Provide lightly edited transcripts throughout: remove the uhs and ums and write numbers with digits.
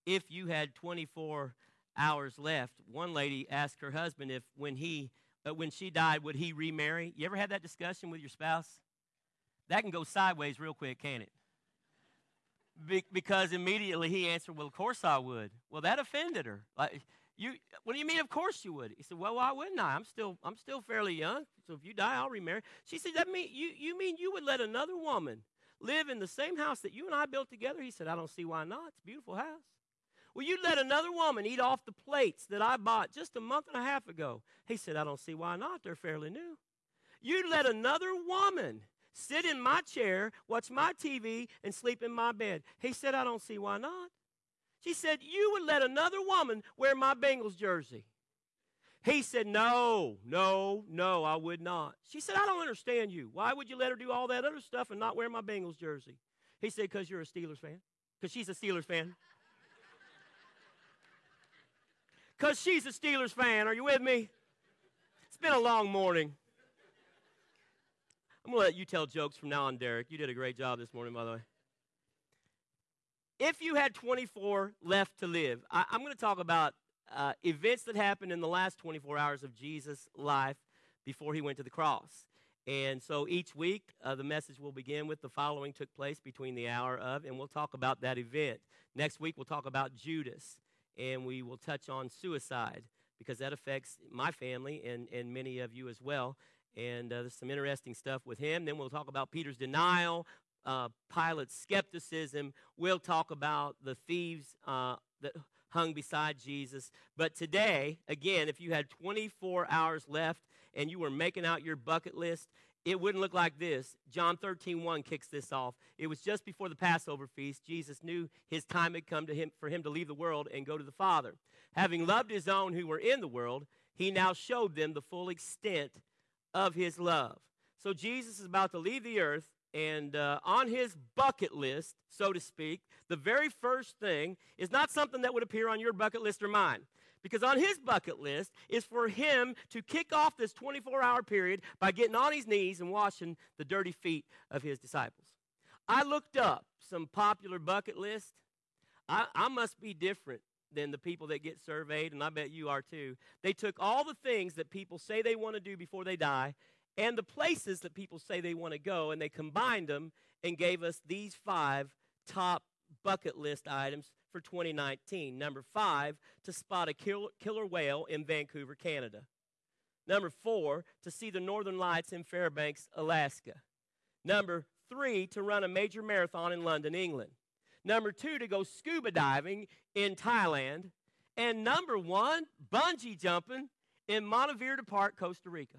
if you had 24 hours left, one lady asked her husband if when she died, would he remarry? You ever had that discussion with your spouse? That can go sideways real quick, can't it? Because immediately he answered, "Well, of course I would." Well, that offended her. Like, what do you mean? Of course you would. He said, "Well, why wouldn't I? I'm still fairly young. So if you die, I'll remarry." She said, "That mean you mean you would let another woman live in the same house that you and I built together?" He said, "I don't see why not. It's a beautiful house." "Well, you'd let another woman eat off the plates that I bought just a month and a half ago." He said, "I don't see why not. They're fairly new." "You'd let another woman sit in my chair, watch my TV, and sleep in my bed." He said, "I don't see why not." She said, "You would let another woman wear my Bengals jersey." He said, "No, no, no, I would not." She said, "I don't understand you. Why would you let her do all that other stuff and not wear my Bengals jersey?" He said, "Because you're a Steelers fan." Because she's a Steelers fan. Because she's a Steelers fan. Are you with me? It's been a long morning. I'm going to let you tell jokes from now on, Derek. You did a great job this morning, by the way. If you had 24 left to live, I'm going to talk about events that happened in the last 24 hours of Jesus' life before he went to the cross. And so each week, the message will begin with the following took place between the hour of, and we'll talk about that event. Next week, we'll talk about Judas, and we will touch on suicide because that affects my family and many of you as well. And there's some interesting stuff with him. Then we'll talk about Peter's denial, Pilate's skepticism. We'll talk about the thieves that hung beside Jesus. But today, again, if you had 24 hours left and you were making out your bucket list, it wouldn't look like this. John 13:1 kicks this off. It was just before the Passover feast. Jesus knew his time had come to him for him to leave the world and go to the Father. Having loved his own who were in the world, he now showed them the full extent of his love. So Jesus is about to leave the earth, and on his bucket list, so to speak, the very first thing is not something that would appear on your bucket list or mine. Because on his bucket list is for him to kick off this 24-hour period by getting on his knees and washing the dirty feet of his disciples. I looked up some popular bucket lists. I must be different than the people that get surveyed, and I bet you are too. They took all the things that people say they want to do before they die and the places that people say they want to go, and they combined them and gave us these 5 top bucket list items for 2019. Number 5, to spot a killer whale in Vancouver, Canada. Number 4, to see the Northern Lights in Fairbanks, Alaska. Number 3, to run a major marathon in London, England. Number 2, to go scuba diving in Thailand. And number 1, bungee jumping in Monteverde Park, Costa Rica.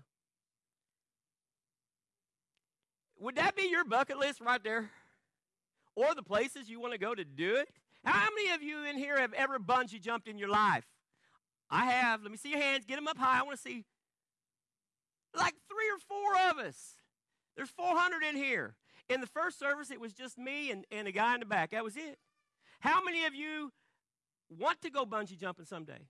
Would that be your bucket list right there? Or the places you want to go to do it? How many of you in here have ever bungee jumped in your life? I have. Let me see your hands. Get them up high. I want to see like 3 or 4 of us. There's 400 in here. In the first service, it was just me and a guy in the back. That was it. How many of you want to go bungee jumping someday?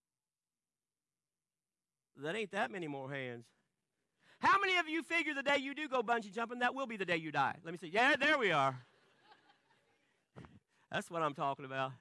That ain't that many more hands. How many of you figure the day you do go bungee jumping, that will be the day you die? Let me see. Yeah, there we are. That's what I'm talking about.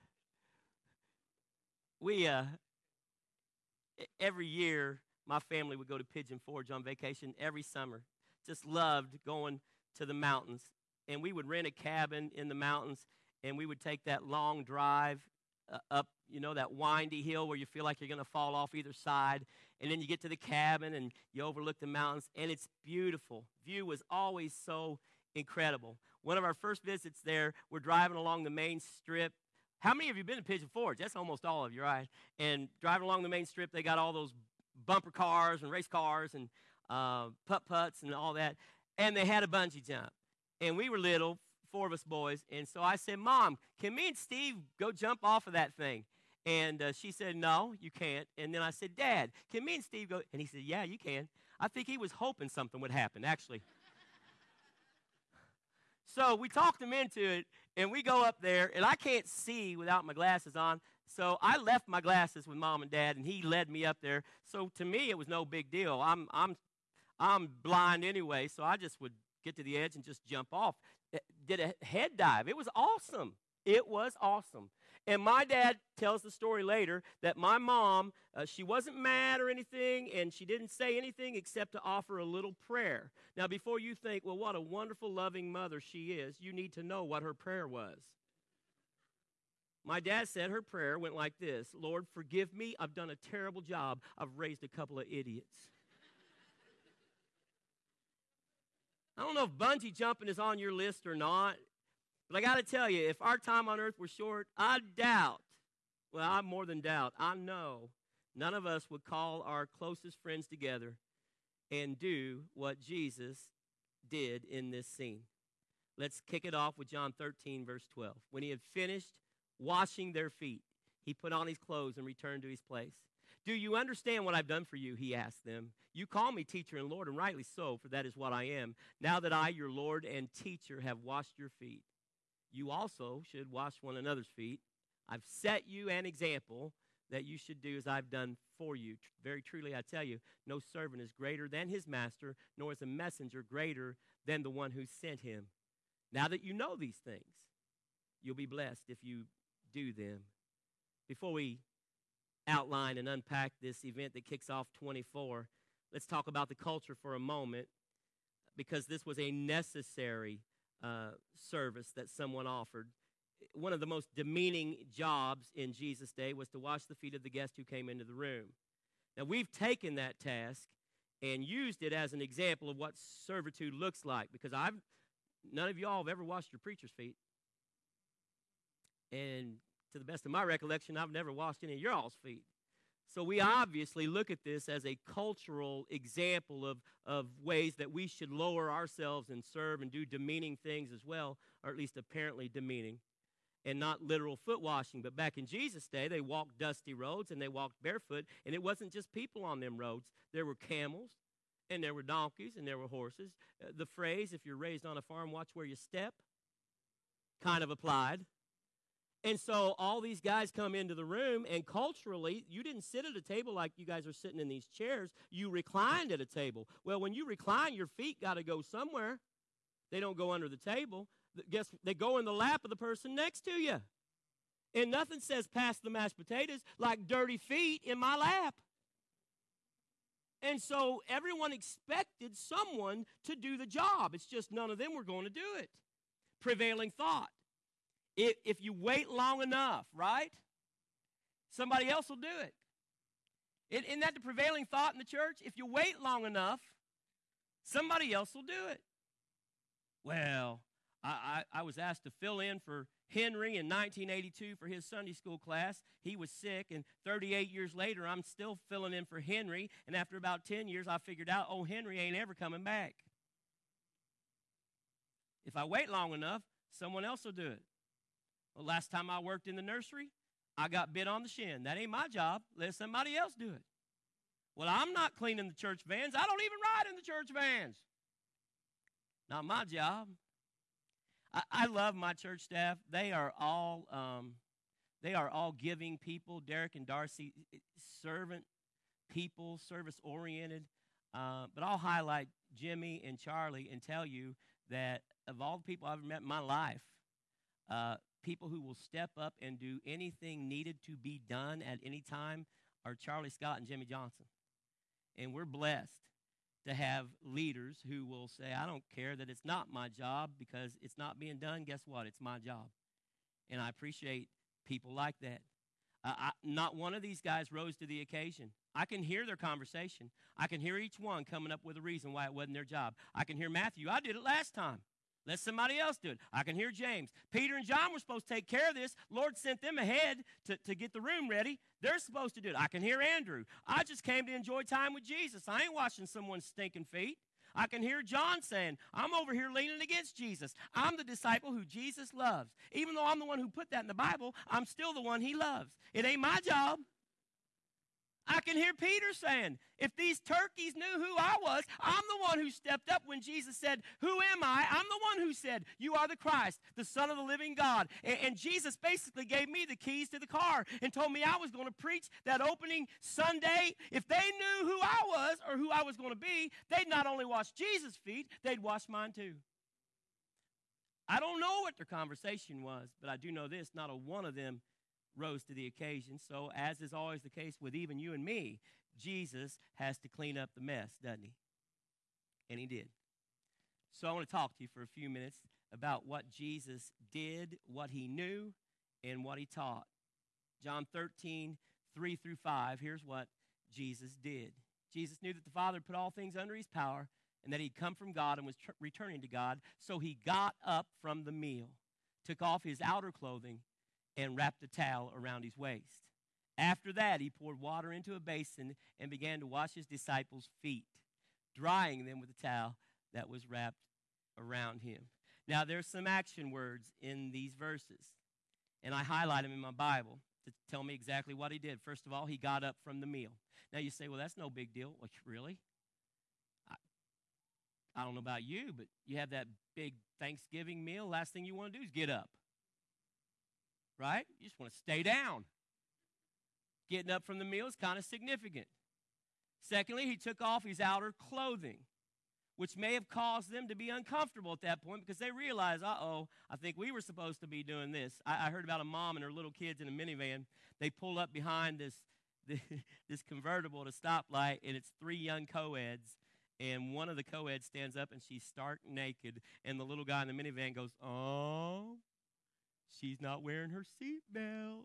We, every year, my family would go to Pigeon Forge on vacation every summer. Just loved going to the mountains. And we would rent a cabin in the mountains, and we would take that long drive up, that windy hill where you feel like you're going to fall off either side. And then you get to the cabin, and you overlook the mountains, and it's beautiful. View was always so incredible. One of our first visits there, we're driving along the main strip. How many of you been to Pigeon Forge? That's almost all of you, right? And driving along the main strip, they got all those bumper cars and race cars and putt-putts and all that. And they had a bungee jump. And we were little, 4 of us boys. And so I said, "Mom, can me and Steve go jump off of that thing?" And she said, "No, you can't." And then I said, "Dad, can me and Steve go?" And he said, "Yeah, you can." I think he was hoping something would happen, actually. So we talked him into it, and we go up there, and I can't see without my glasses on. So I left my glasses with Mom and Dad, and he led me up there. So to me, it was no big deal. I'm blind anyway, so I just would get to the edge and just jump off. Did a head dive. It was awesome. It was awesome. And my dad tells the story later that my mom, she wasn't mad or anything, and she didn't say anything except to offer a little prayer. Now, before you think, well, what a wonderful, loving mother she is, you need to know what her prayer was. My dad said her prayer went like this: Lord, forgive me. I've done a terrible job. I've raised a couple of idiots. I don't know if bungee jumping is on your list or not, but I got to tell you, if our time on earth were short, I doubt, well, I more than doubt, I know none of us would call our closest friends together and do what Jesus did in this scene. Let's kick it off with John 13, verse 12. When he had finished washing their feet, he put on his clothes and returned to his place. Do you understand what I've done for you? He asked them. You call me teacher and Lord, and rightly so, for that is what I am. Now that I, your Lord and teacher, have washed your feet, you also should wash one another's feet. I've set you an example that you should do as I've done for you. Very truly, I tell you, no servant is greater than his master, nor is a messenger greater than the one who sent him. Now that you know these things, you'll be blessed if you do them. Before we outline and unpack this event that kicks off 24, let's talk about the culture for a moment, because this was a necessary service that someone offered. One of the most demeaning jobs in Jesus' day was to wash the feet of the guest who came into the room. Now, we've taken that task and used it as an example of what servitude looks like, because none of y'all have ever washed your preacher's feet. And to the best of my recollection, I've never washed any of your all's feet. So we obviously look at this as a cultural example of ways that we should lower ourselves and serve and do demeaning things as well, or at least apparently demeaning, and not literal foot washing. But back in Jesus' day, they walked dusty roads and they walked barefoot, and it wasn't just people on them roads. There were camels, and there were donkeys, and there were horses. The phrase, if you're raised on a farm, watch where you step, kind of applied. And so all these guys come into the room, and culturally, you didn't sit at a table like you guys are sitting in these chairs. You reclined at a table. Well, when you recline, your feet got to go somewhere. They don't go under the table. They go in the lap of the person next to you. And nothing says pass the mashed potatoes like dirty feet in my lap. And so everyone expected someone to do the job. It's just none of them were going to do it. Prevailing thought. If you wait long enough, right, somebody else will do it. Isn't that the prevailing thought in the church? If you wait long enough, somebody else will do it. Well, I was asked to fill in for Henry in 1982 for his Sunday school class. He was sick, and 38 years later, I'm still filling in for Henry. And after about 10 years, I figured out, Henry ain't ever coming back. If I wait long enough, someone else will do it. Well, last time I worked in the nursery, I got bit on the shin. That ain't my job. Let somebody else do it. Well, I'm not cleaning the church vans. I don't even ride in the church vans. Not my job. I love my church staff. They are all giving people. Derek and Darcy, servant people, service-oriented. But I'll highlight Jimmy and Charlie and tell you that of all the people I've ever met in my life, people who will step up and do anything needed to be done at any time are Charlie Scott and Jimmy Johnson. And we're blessed to have leaders who will say, I don't care that it's not my job because it's not being done. Guess what? It's my job. And I appreciate people like that. Not one of these guys rose to the occasion. I can hear their conversation. I can hear each one coming up with a reason why it wasn't their job. I can hear Matthew. I did it last time. Let somebody else do it. I can hear James. Peter and John were supposed to take care of this. Lord sent them ahead to get the room ready. They're supposed to do it. I can hear Andrew. I just came to enjoy time with Jesus. I ain't washing someone's stinking feet. I can hear John saying, I'm over here leaning against Jesus. I'm the disciple who Jesus loves. Even though I'm the one who put that in the Bible, I'm still the one he loves. It ain't my job. I can hear Peter saying, if these turkeys knew who I was, I'm the one who stepped up when Jesus said, who am I? I'm the one who said, you are the Christ, the Son of the living God. And Jesus basically gave me the keys to the car and told me I was going to preach that opening Sunday. If they knew who I was or who I was going to be, they'd not only wash Jesus' feet, they'd wash mine too. I don't know what their conversation was, but I do know this, not a one of them rose to the occasion. So, as is always the case with even you and me, Jesus has to clean up the mess, doesn't he? And he did. So I want to talk to you for a few minutes about what Jesus did, what he knew, and what he taught. John 13, 3 through 5, here's what Jesus did. Jesus knew that the Father put all things under his power and that he'd come from God and was returning to God. So he got up from the meal, took off his outer clothing, and wrapped a towel around his waist. After that, he poured water into a basin and began to wash his disciples' feet, drying them with a towel that was wrapped around him. Now, there's some action words in these verses, and I highlight them in my Bible to tell me exactly what he did. First of all, he got up from the meal. Now, you say, well, that's no big deal. Like, really? I don't know about you, but you have that big Thanksgiving meal, last thing you want to do is get up, right? You just want to stay down. Getting up from the meal is kind of significant. Secondly, he took off his outer clothing, which may have caused them to be uncomfortable at that point because they realized, I think we were supposed to be doing this. I heard about a mom and her little kids in a minivan. They pull up behind this convertible at a stoplight, and it's 3 young co-eds, and one of the co-eds stands up, and she's stark naked, and the little guy in the minivan goes, oh, she's not wearing her seatbelt.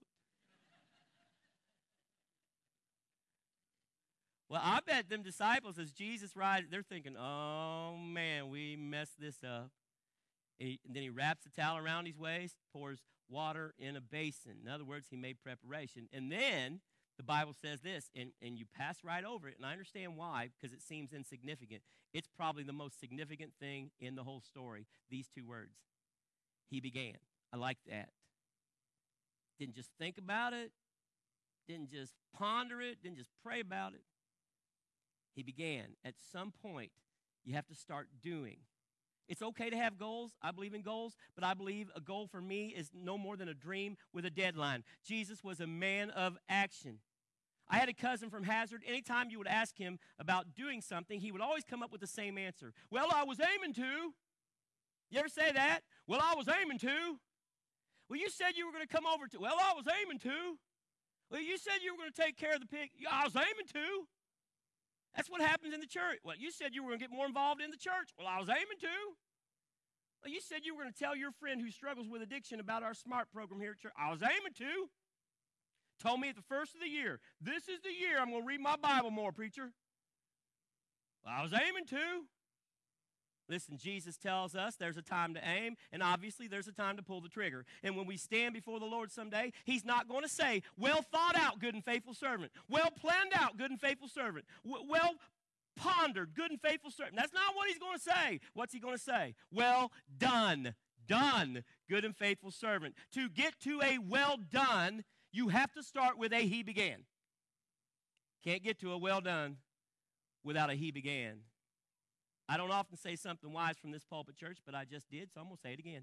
Well, I bet them disciples, as Jesus rides, they're thinking, oh, man, we messed this up. And then he wraps the towel around his waist, pours water in a basin. In other words, he made preparation. And then the Bible says this, and you pass right over it, and I understand why, because it seems insignificant. It's probably the most significant thing in the whole story, these 2 words. He began. I like that. Didn't just think about it, didn't just ponder it, didn't just pray about it. He began. At some point, you have to start doing. It's okay to have goals. I believe in goals, but I believe a goal for me is no more than a dream with a deadline. Jesus was a man of action. I had a cousin from Hazard. Anytime you would ask him about doing something, he would always come up with the same answer. Well, I was aiming to. You ever say that? Well, I was aiming to. Well, you said you were going to come over to. Well, I was aiming to. Well, you said you were going to take care of the pig. Yeah, I was aiming to. That's what happens in the church. Well, you said you were going to get more involved in the church. Well, I was aiming to. Well, you said you were going to tell your friend who struggles with addiction about our SMART program here at church. I was aiming to. Told me at the first of the year, this is the year I'm going to read my Bible more, preacher. Well, I was aiming to. Listen, Jesus tells us there's a time to aim, and obviously there's a time to pull the trigger. And when we stand before the Lord someday, he's not going to say, well thought out, good and faithful servant. Well planned out, good and faithful servant. Well pondered, good and faithful servant. That's not what he's going to say. What's he going to say? Well done, good and faithful servant. To get to a well done, you have to start with a he began. Can't get to a well done without a he began. I don't often say something wise from this pulpit, church, but I just did, so I'm going to say it again.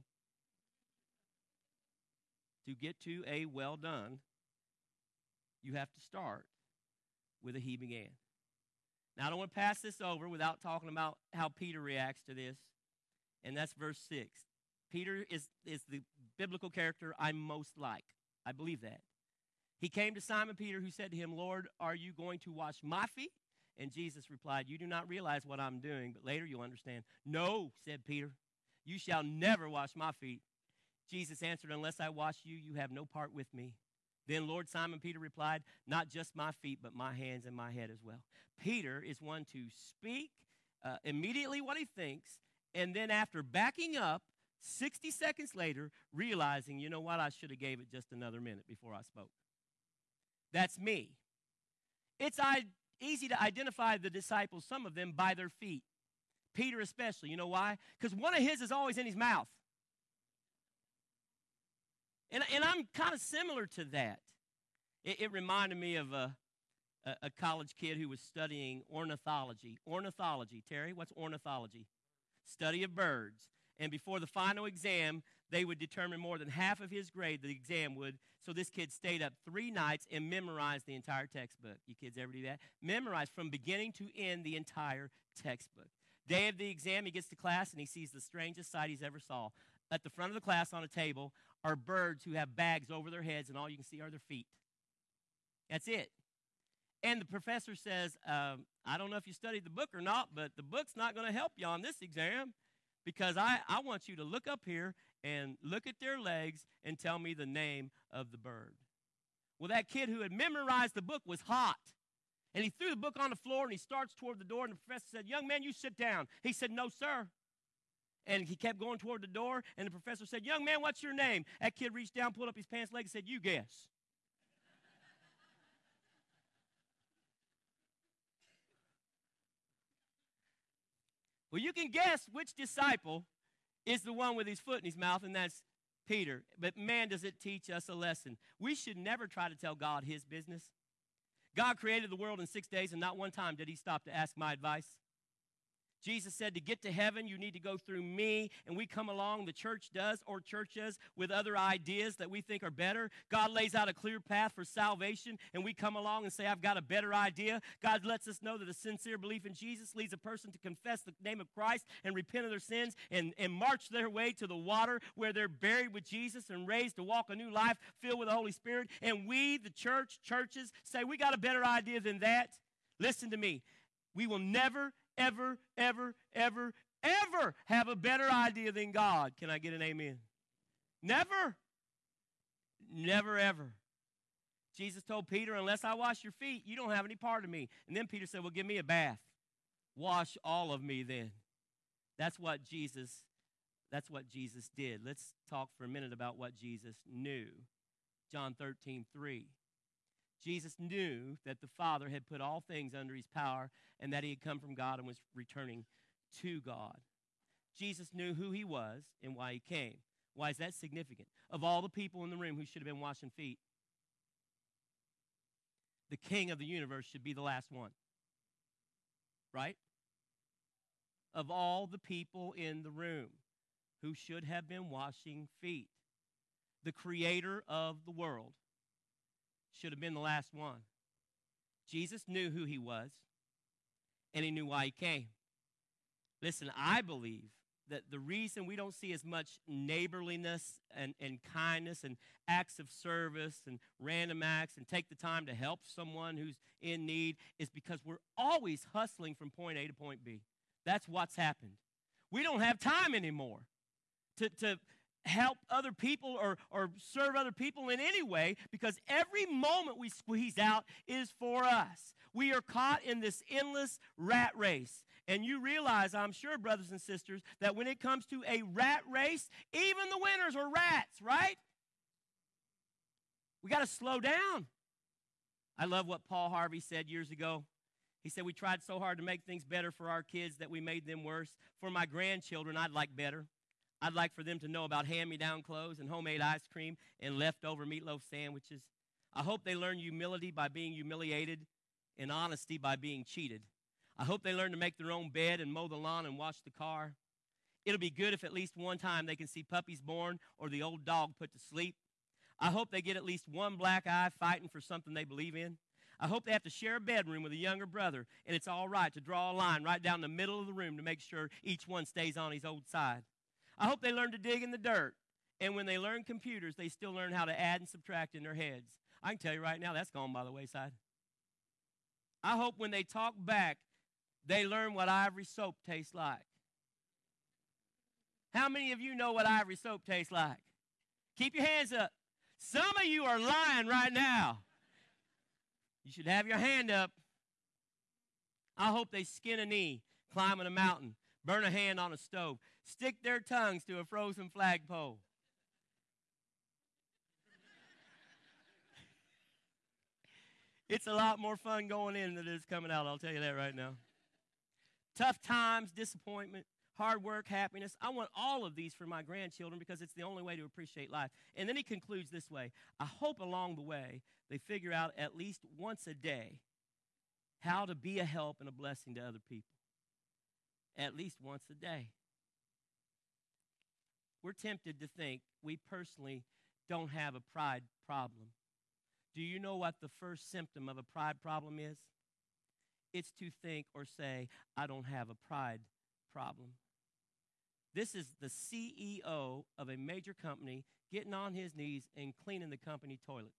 To get to a well done, you have to start with a he began. Now, I don't want to pass this over without talking about how Peter reacts to this, and that's verse 6. Peter is the biblical character I most like. I believe that. He came to Simon Peter, who said to him, Lord, are you going to wash my feet? And Jesus replied, you do not realize what I'm doing, but later you'll understand. No, said Peter, you shall never wash my feet. Jesus answered, unless I wash you, you have no part with me. Then Lord Simon Peter replied, not just my feet, but my hands and my head as well. Peter is one to speak immediately what he thinks, and then after backing up, 60 seconds later, realizing, you know what, I should have gave it just another minute before I spoke. That's me. It's easy to identify the disciples, some of them, by their feet. Peter especially. You know why? Because one of his is always in his mouth. And I'm kind of similar to that. It reminded me of a college kid who was studying ornithology. Ornithology, Terry, what's ornithology? Study of birds. And before the final exam, they would determine more than half of his grade, the exam would. So this kid stayed up 3 nights and memorized the entire textbook. You kids ever do that? Memorized from beginning to end the entire textbook. Day of the exam, he gets to class and he sees the strangest sight he's ever saw. at the front of the class on a table are birds who have bags over their heads, and all you can see are their feet. That's it. And the professor says, I don't know if you studied the book or not, but the book's not going to help you on this exam because I want you to look up here and look at their legs and tell me the name of the bird. Well, that kid who had memorized the book was hot. And he threw the book on the floor, and he starts toward the door, and the professor said, young man, you sit down. He said, no, sir. And he kept going toward the door, and the professor said, young man, what's your name? That kid reached down, pulled up his pants leg, and said, you guess. Well, you can guess which disciple is the one with his foot in his mouth, and that's Peter. But man, does it teach us a lesson. We should never try to tell God his business. God created the world in 6 days, and not one time did he stop to ask my advice. Jesus said to get to heaven, you need to go through me, and we come along, the church does, or churches with other ideas that we think are better. God lays out a clear path for salvation, and we come along and say, I've got a better idea. God lets us know that a sincere belief in Jesus leads a person to confess the name of Christ and repent of their sins and march their way to the water where they're buried with Jesus and raised to walk a new life filled with the Holy Spirit. And we, the churches, say, we got a better idea than that. Listen to me. We will never, ever, ever, ever, ever have a better idea than God. Can I get an amen? Never. Never, ever. Jesus told Peter, unless I wash your feet, you don't have any part of me. And then Peter said, well, give me a bath. Wash all of me then. That's what Jesus did. Let's talk for a minute about what Jesus knew. John 13:3. Jesus knew that the Father had put all things under his power and that he had come from God and was returning to God. Jesus knew who he was and why he came. Why is that significant? Of all the people in the room who should have been washing feet, the King of the universe should be the last one. Right? Of all the people in the room who should have been washing feet, the creator of the world should have been the last one. Jesus knew who he was, and he knew why he came. Listen, I believe that the reason we don't see as much neighborliness and kindness and acts of service and random acts and take the time to help someone who's in need is because we're always hustling from point A to point B. That's what's happened. We don't have time anymore to help other people or serve other people in any way because every moment we squeeze out is for us. We are caught in this endless rat race. And you realize, I'm sure, brothers and sisters, that when it comes to a rat race, even the winners are rats, right? We got to slow down. I love what Paul Harvey said years ago. He said, we tried so hard to make things better for our kids that we made them worse. For my grandchildren, I'd like better. I'd like for them to know about hand-me-down clothes and homemade ice cream and leftover meatloaf sandwiches. I hope they learn humility by being humiliated and honesty by being cheated. I hope they learn to make their own bed and mow the lawn and wash the car. It'll be good if at least one time they can see puppies born or the old dog put to sleep. I hope they get at least one black eye fighting for something they believe in. I hope they have to share a bedroom with a younger brother, and it's all right to draw a line right down the middle of the room to make sure each one stays on his old side. I hope they learn to dig in the dirt. And when they learn computers, they still learn how to add and subtract in their heads. I can tell you right now, that's gone by the wayside. I hope when they talk back, they learn what Ivory soap tastes like. How many of you know what Ivory soap tastes like? Keep your hands up. Some of you are lying right now. You should have your hand up. I hope they skin a knee, climbing a mountain, burn a hand on a stove, stick their tongues to a frozen flagpole. It's a lot more fun going in than it is coming out, I'll tell you that right now. Tough times, disappointment, hard work, happiness. I want all of these for my grandchildren because it's the only way to appreciate life. And then he concludes this way. I hope along the way they figure out at least once a day how to be a help and a blessing to other people. At least once a day. We're tempted to think we personally don't have a pride problem. Do you know what the first symptom of a pride problem is? It's to think or say, I don't have a pride problem. This is the CEO of a major company getting on his knees and cleaning the company toilets.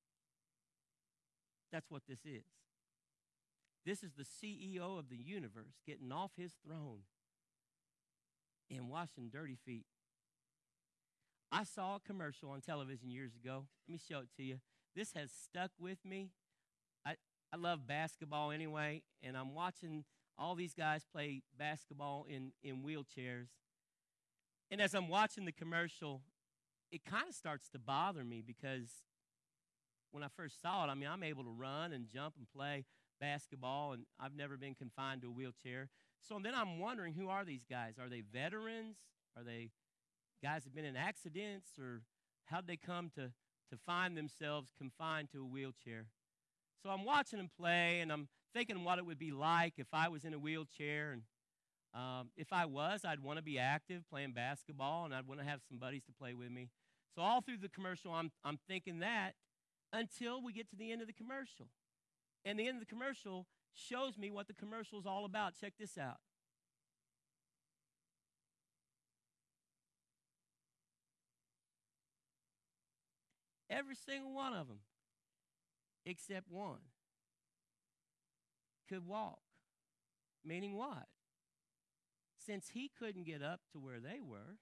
That's what this is. This is the CEO of the universe getting off his throne and washing dirty feet. I saw a commercial on television years ago. Let me show it to you. This has stuck with me. I love basketball anyway, and I'm watching all these guys play basketball in wheelchairs. And as I'm watching the commercial, it kind of starts to bother me because when I first saw it, I mean, I'm able to run and jump and play basketball, and I've never been confined to a wheelchair. So then I'm wondering, who are these guys? Are they veterans? Are they guys that have been in accidents? Or how'd they come to find themselves confined to a wheelchair? So I'm watching them play, and I'm thinking what it would be like if I was in a wheelchair. And if I was, I'd want to be active playing basketball, and I'd want to have some buddies to play with me. So all through the commercial, I'm thinking that until we get to the end of the commercial. And the end of the commercial shows me what the commercial is all about. Check this out. Every single one of them, except one, could walk. Meaning what? Since he couldn't get up to where they were,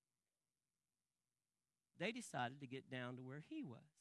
they decided to get down to where he was.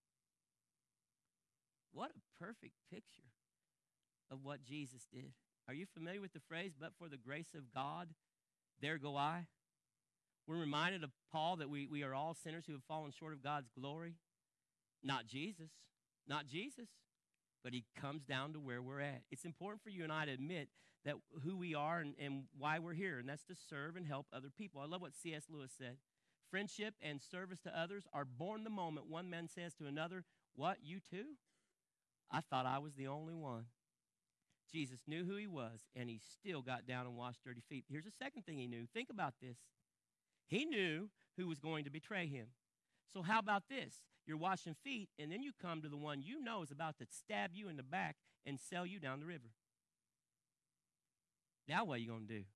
What a perfect picture of what Jesus did. Are you familiar with the phrase, but for the grace of God, there go I? We're reminded of Paul that we are all sinners who have fallen short of God's glory. Not Jesus, but he comes down to where we're at. It's important for you and I to admit that who we are and why we're here, and that's to serve and help other people. I love what C.S. Lewis said. Friendship and service to others are born the moment one man says to another, "What, you too? I thought I was the only one." Jesus knew who he was, and he still got down and washed dirty feet. Here's the second thing he knew. Think about this. He knew who was going to betray him. So how about this? You're washing feet, and then you come to the one you know is about to stab you in the back and sell you down the river. Now what are you going to do?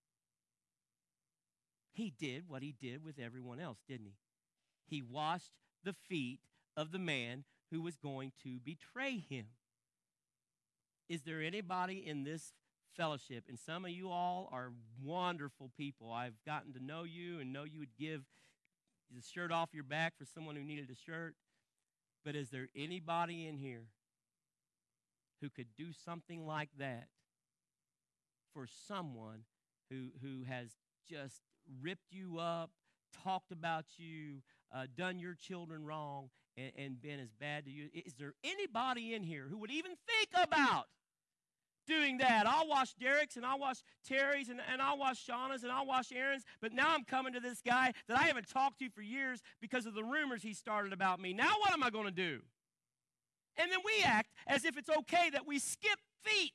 He did what he did with everyone else, didn't he? He washed the feet of the man who was going to betray him. Is there anybody in this fellowship, and some of you all are wonderful people. I've gotten to know you and know you would give the shirt off your back for someone who needed a shirt. But is there anybody in here who could do something like that for someone who has just ripped you up, talked about you, done your children wrong, and been as bad to you? Is there anybody in here who would even think about doing that? I'll wash Derek's, and I'll wash Terry's, and I'll wash Shauna's, and I'll wash Aaron's, but now I'm coming to this guy that I haven't talked to for years because of the rumors he started about me. Now what am I going to do? And then we act as if it's okay that we skip feet.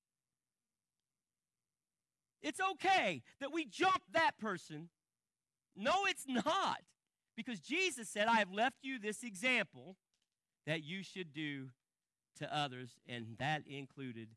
It's okay that we jump that person. No, it's not. Because Jesus said, I have left you this example that you should do to others, and that included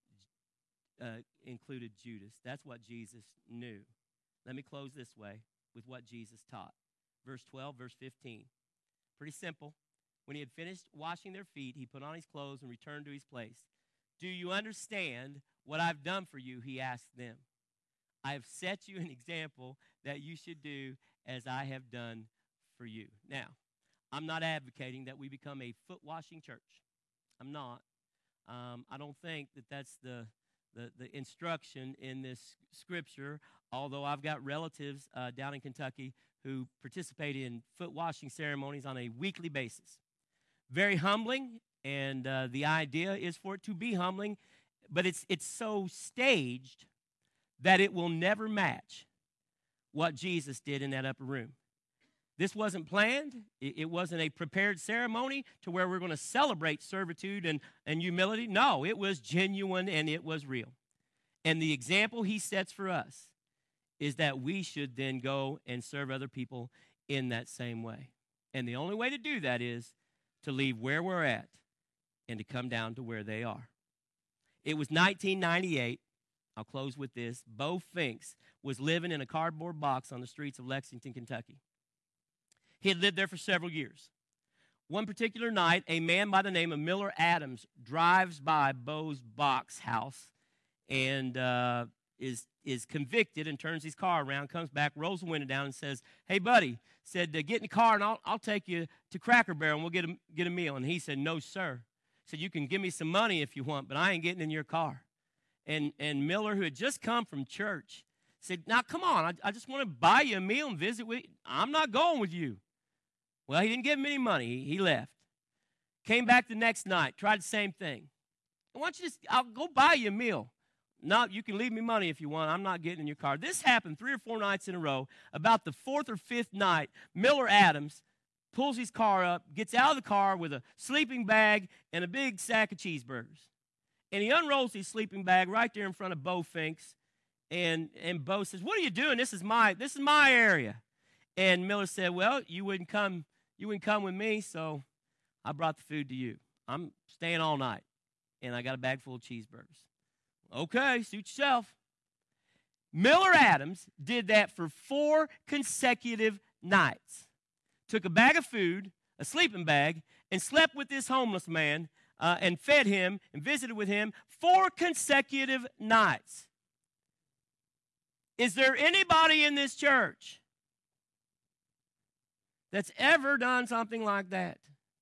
Judas. That's what Jesus knew. Let me close this way with what Jesus taught. Verse 12, verse 15. Pretty simple. When he had finished washing their feet, he put on his clothes and returned to his place. Do you understand what I've done for you? He asked them. I have set you an example that you should do as I have done for you. Now, I'm not advocating that we become a foot-washing church. I'm not. I don't think that that's the instruction in this scripture, although I've got relatives down in Kentucky who participate in foot-washing ceremonies on a weekly basis. Very humbling, and the idea is for it to be humbling, but it's so staged that it will never match what Jesus did in that upper room. This wasn't planned. It wasn't a prepared ceremony to where we're going to celebrate servitude and humility. No, it was genuine and it was real. And the example he sets for us is that we should then go and serve other people in that same way. And the only way to do that is to leave where we're at and to come down to where they are. It was 1998. I'll close with this. Bo Finks was living in a cardboard box on the streets of Lexington, Kentucky. He had lived there for several years. One particular night, a man by the name of Miller Adams drives by Bo's box house and is convicted and turns his car around, comes back, rolls the window down, and says, "Hey, buddy," said, "get in the car and I'll take you to Cracker Barrel and we'll get a meal." And he said, "No, sir." He said, "You can give me some money if you want, but I ain't getting in your car." And Miller, who had just come from church, said, "Now, come on, I just want to buy you a meal and visit with you. I'm not going with you." Well, he didn't give him any money. He left. Came back the next night, tried the same thing. "Why don't you I'll go buy you a meal." "No, you can leave me money if you want. I'm not getting in your car." This happened 3 or 4 nights in a row. About the 4th or 5th night, Miller Adams pulls his car up, gets out of the car with a sleeping bag and a big sack of cheeseburgers. And he unrolls his sleeping bag right there in front of Bo Finks. And Bo says, "What are you doing? This is my area." And Miller said, "Well, you wouldn't come with me, so I brought the food to you. I'm staying all night, and I got a bag full of cheeseburgers." "Okay, suit yourself." Miller Adams did that for 4 consecutive nights. Took a bag of food, a sleeping bag, and slept with this homeless man and fed him and visited with him 4 consecutive nights. Is there anybody in this church that's ever done something like that?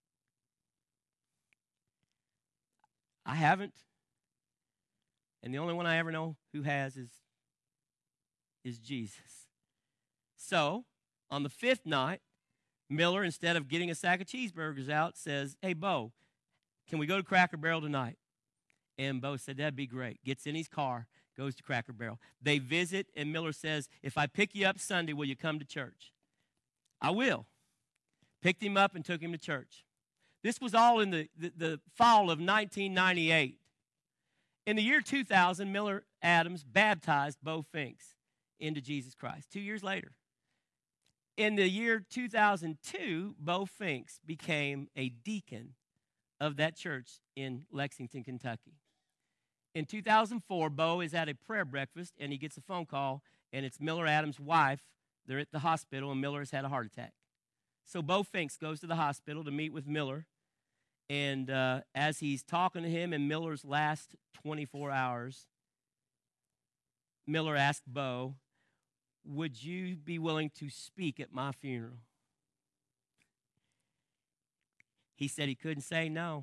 I haven't. And the only one I ever know who has is Jesus. So, on the 5th night, Miller, instead of getting a sack of cheeseburgers out, says, "Hey, Bo, can we go to Cracker Barrel tonight?" And Bo said, "That'd be great." Gets in his car, goes to Cracker Barrel. They visit, and Miller says, "If I pick you up Sunday, will you come to church?" "I will." Picked him up and took him to church. This was all in the fall of 1998. In the year 2000, Miller Adams baptized Bo Finks into Jesus Christ 2 years later. In the year 2002, Bo Finks became a deacon of that church in Lexington, Kentucky. In 2004, Bo is at a prayer breakfast, and he gets a phone call, and it's Miller Adams' wife. They're at the hospital, and Miller has had a heart attack. So Bo Finks goes to the hospital to meet with Miller, and as he's talking to him in Miller's last 24 hours, Miller asked Bo, "Would you be willing to speak at my funeral?" He said he couldn't say no.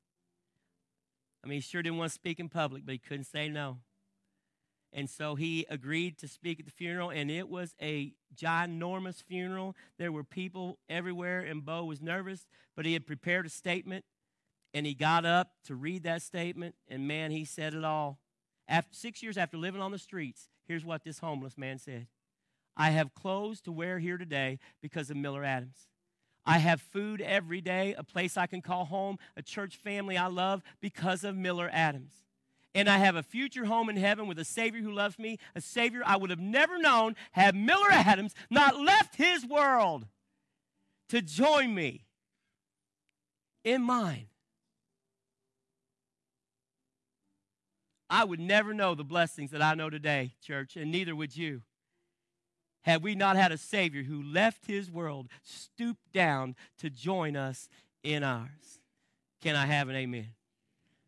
I mean, he sure didn't want to speak in public, but he couldn't say no. And so he agreed to speak at the funeral, and it was a ginormous funeral. There were people everywhere, and Bo was nervous, but he had prepared a statement, and he got up to read that statement, and man, he said it all. 6 years after living on the streets, here's what this homeless man said: "I have clothes to wear here today because of Miller Adams. I have food every day, a place I can call home, a church family I love because of Miller Adams. And I have a future home in heaven with a Savior who loves me, a Savior I would have never known had Miller Adams not left his world to join me in mine." I would never know the blessings that I know today, church, and neither would you, had we not had a Savior who left his world, stooped down to join us in ours. Can I have an amen?